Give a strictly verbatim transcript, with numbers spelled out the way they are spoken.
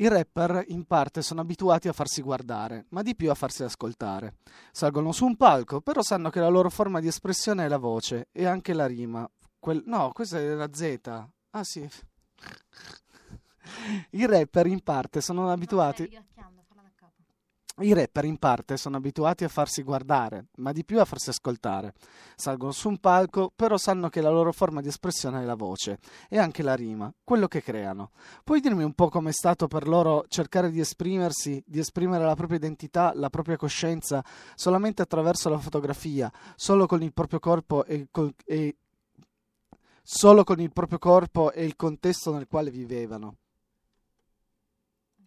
I rapper in parte sono abituati a farsi guardare, ma di più a farsi ascoltare. Salgono su un palco, però sanno che la loro forma di espressione è la voce e anche la rima. Quel... No, questa è la Z. Ah sì. I rapper in parte sono abituati... I rapper in parte sono abituati a farsi guardare, ma di più a farsi ascoltare. Salgono su un palco, però sanno che la loro forma di espressione è la voce e anche la rima, quello che creano. Puoi dirmi un po' com'è stato per loro cercare di esprimersi, di esprimere la propria identità, la propria coscienza, solamente attraverso la fotografia, solo con il proprio corpo e, col- e... solo con il proprio corpo e il contesto nel quale vivevano?